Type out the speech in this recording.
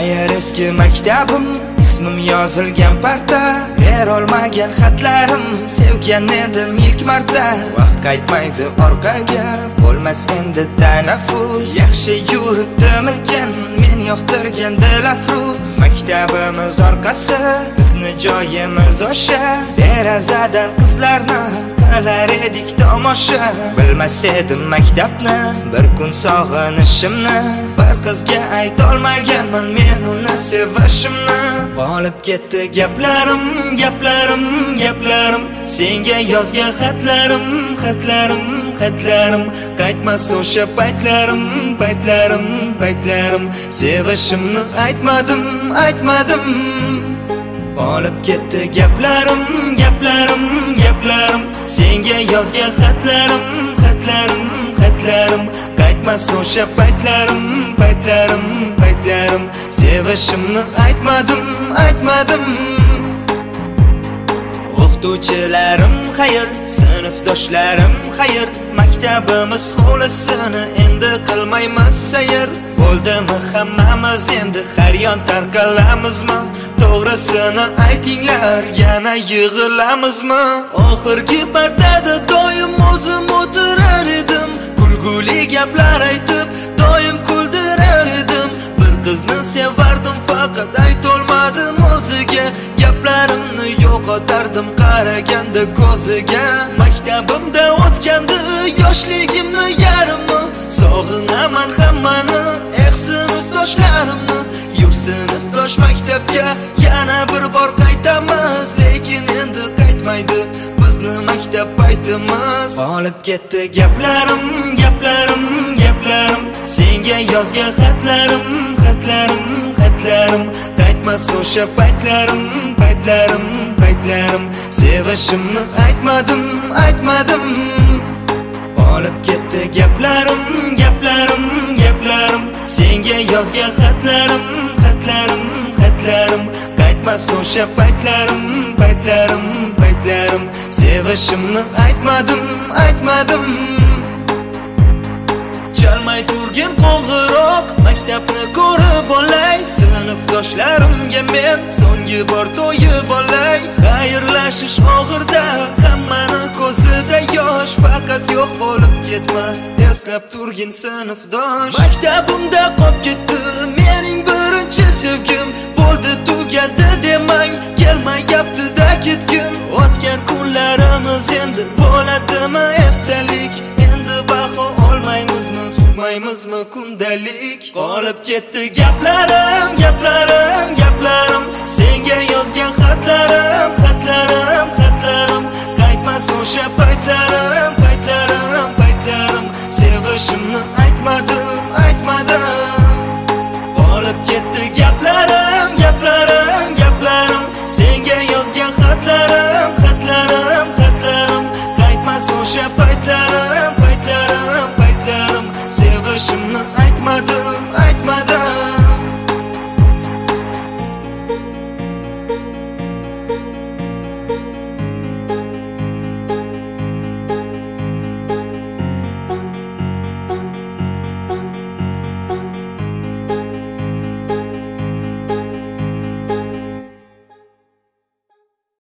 Qayar eski maktabim, ismim yozilgan parta, berolmagan xatlarim, sevgan edim ilk marta. Vaqt qaytmaydi orqaga, bo'lmas endi tanaffus. Yaxshi yuribdimikan men yoqtirgan dilafruz. Maktabimiz orqasi, bizni joyimiz o'sha. Derazadan qizlarni qilar edik tomosha. Bilmas edim maktabni, bir kun sog'inishimni. Bir qizga aytolmaganman men uni sevishimni. Qolib ketdi gaplarim, gaplarim, gaplarim, senga yozgan xatlarim, xatlarim, xatlarim. Qaytmas o'sha paytlarim, paytlarim, paytlarim. Sevishimni aytmadim, aytmadim. Qolib ketdi gaplarim, gaplarim, gaplarim, senga yozgan xatlarim, xatlarim, xatlarim. Qaytmas o'sha paytlarim, paytlarim, paytlarim. Sevishimni aytmadim, aytmadim. O'qituvchilarim xayr, sinfdoshlarim xayr, maktabimiz hovlisini endi qilmaymiz sayr. Bo'ldimi hammamiz endi har yon tarqalamizmi? To'g'risini aytinglar, yana yig'ilamizmi? Oxirgi partada doim o'zim o'tirar edim, kulguli gaplar aytib doim kuldirar edim. Bir qizni sevardim, faqat aytolmadim o'ziga. Gaplarimni yo'qotardim qaraganda ko'ziga. Maktabimda o'tgandi yoshligimni yarimi, sog'inaman hammani, sinfdoshlarimni. Yur sinfdosh maktabga yana bir bor qaytamiz, lekin endi qaytmaydi bizni maktab paytimiz. Qolib ketdi gaplarim, gaplarim, gaplarim, senga yozgan xatlarim, xatlarim, xatlarim. Qaytmas o'sha paytlarim, paytlarim, paytlarim. Sevishimni aytmadim, aytmadim. Qolib ketdi gaplarim, gaplarim, gaplarim, senga yozgan xatlarim, xatlarim, xatlarim. Qaytmas o'sha paytlarim, paytlarim, paytlarim. Sevishimni aytmadim, aytmadim. Chalmay turgin qo'ng'iroq, maktabni ko'rib olay. Sinfdoshlarimga men so'nggi bor to'yib olay. Xayrlashish og'irda, hammani ko'zida yosh, faqat yo'q bo'lib ketma, eslab turgin sinfdosh. Maktabimda qolib ketdi mening birinchi sevgim, bo'ldi tugadi demang, kelmayapti-da ketgim. O'tgan kunlarimiz endi bo'ladimi esdalik, endi baho olmaymizmi, tutmaymizmi kundalik. Qolib ketdi gaplarim, gaplarim, gaplarim, senga yozgan xatlarim, xatlarim, xatlarim. Qaytmas o'sha paytlarim, paytlarim, paytlarim. Sevishimni aytmadim,